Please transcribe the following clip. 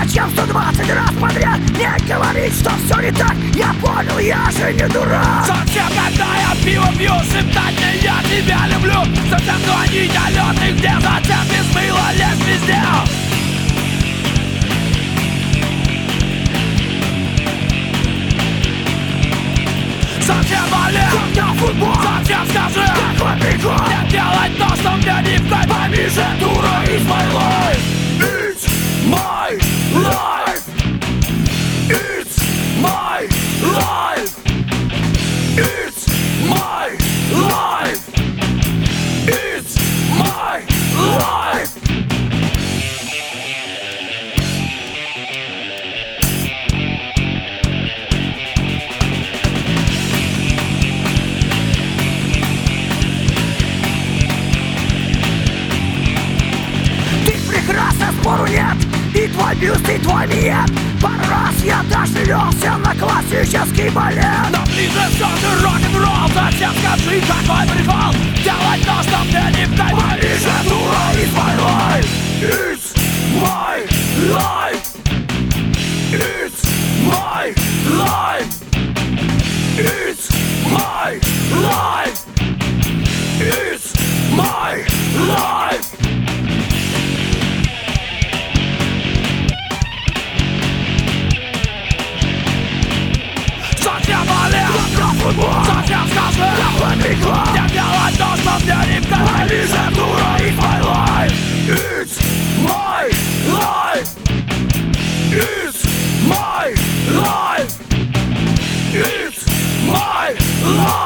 чем 120 раз подряд не говорить, что все не так. Я понял, я же не дурак. Совсем когда я пиво пью, шептать мне я тебя люблю. Совсем звонить Алены, где затем без мыла лезь везде. Совсем болел, когда футбол, совсем скажи, какой прикол не делать то, что мне не в кайф. Пойми же, дура, it's my life. It's my life. It's my life. It's my life. It's my life. Прекрасно, спору нет. И твой бюст, и твой минет. Пару раз я даже велся на классический балет. Но ближе все же рок-н-ролл. Затем скажи, какой прикол делать то, что мне не в кайф. Пойми же, дура, it's my life. It's my life. It's my life. It's my life. It's my life. Совсем болел, когда футбол, совсем скажи, какой прикол не делать то, что мне не в кайф. Пойми же, дура, it's my life. It's my life. It's my life. It's my life.